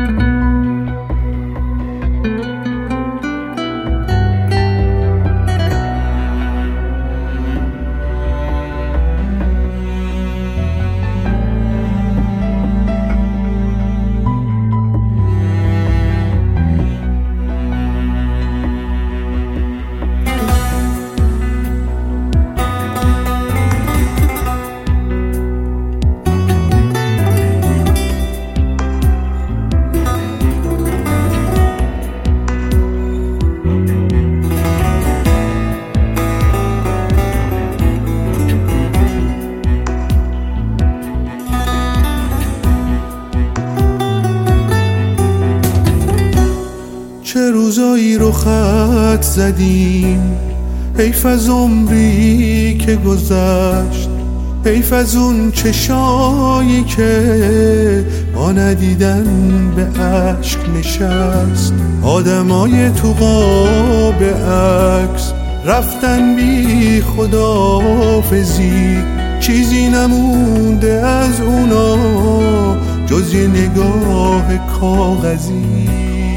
چه روزایی رو خط زدیم، حیف از عمری که گذشت، حیف از اون چشایی که با ندیدن به عشق نشست. آدمای تو قاب عکس رفتن بی خداحافظی، چیزی نمونده از اونا جز یه نگاه کاغذی.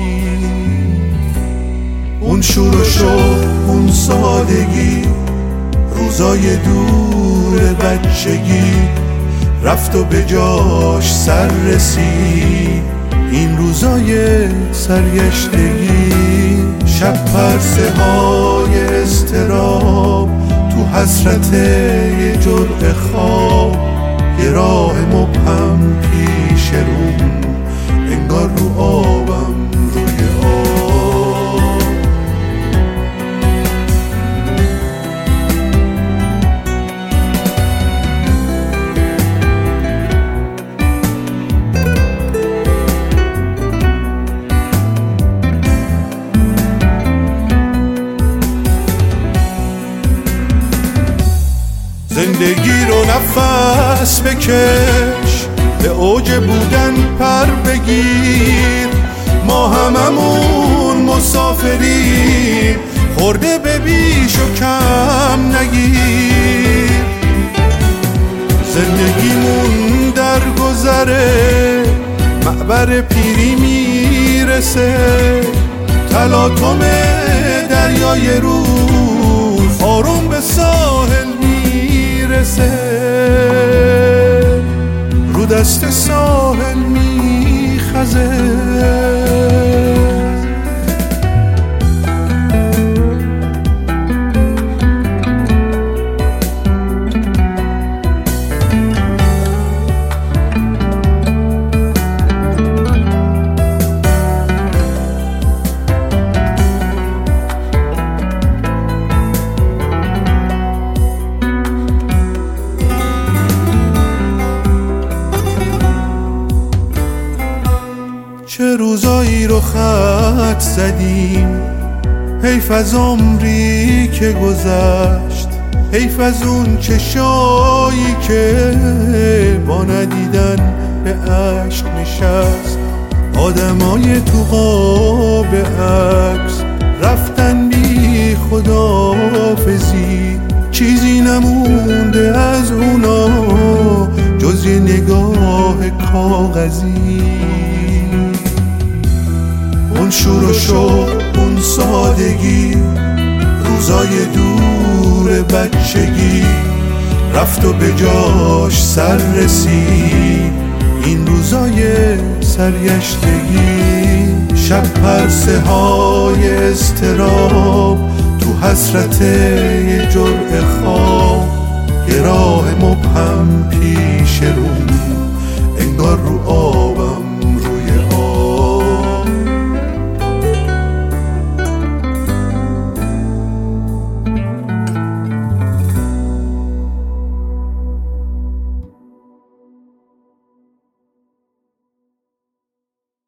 اون شور و شوق، اون سادگی، روزای دور بچگی رفت و به جاش سر رسید این روزای سرگشتگی. شب پرسه های اضطراب تو حسرت یه جرعه خواب، یه راه مبهم پیش روم انگار رو آبم روی آب. زندگی رو نفس بکش، به اوج بودن پر بگیر، ما هممون مسافریم، خورده به بیش و کم نگیر. زندگیمون در گذره، معبر پیری میرسه، تلاطم دریای روز آروم به ساحل رو دست ساحل میخزه. چه روزایی رو خط زدیم، حیف از عمری که گذشت، حیف از اون چشایی که با ندیدن به عشق نشست. آدمای تو قاب عکس رفتن بی خداحافظی، چیزی نمونده از اونا جز یه نگاه کاغذی. اون شور و شوق، اون سادگی، روزای دور بچگی رفت و به جاش سر رسید این روزای سرگشتگی. شب پرسه های اضطراب تو حسرت یه جرعه خواب، یه راه مبهم پیش روم انگار رو آب